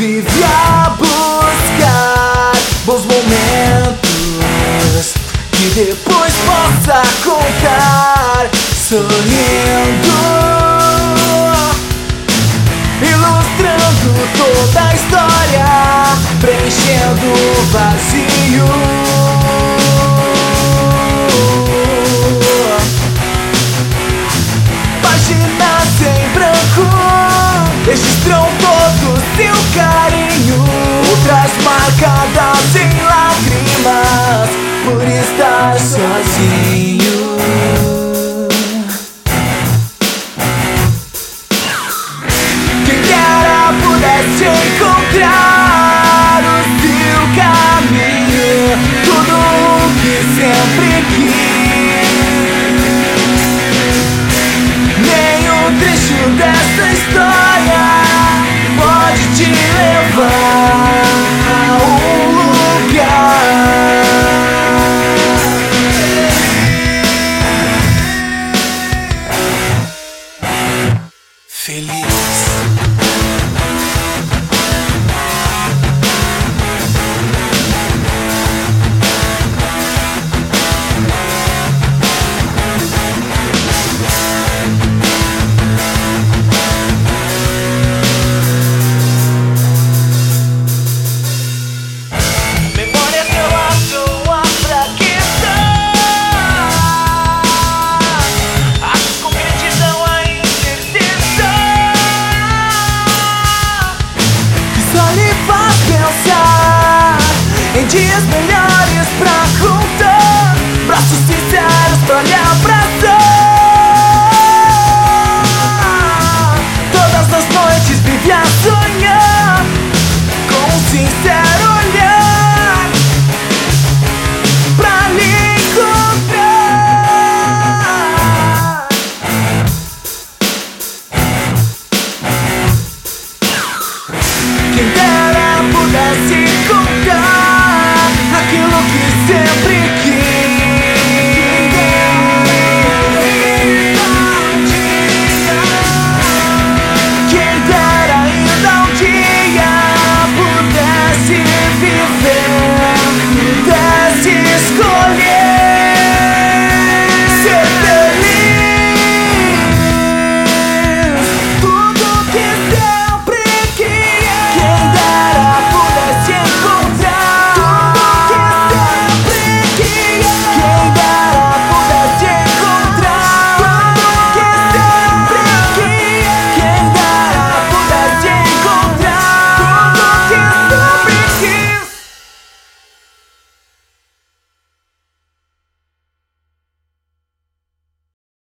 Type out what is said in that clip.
motive a buscar bons momentos que depois possa contar sorrindo, ilustrando toda a história, preenchendo o vazio. Páginas em branco registram todo o seu carinho, outras marcadas em lágrimas por estar sozinho. Quem dera pudesse encontrar o seu caminho, tudo o que sempre quis. Nenhum trecho dessa história pode te levar a um lugar feliz.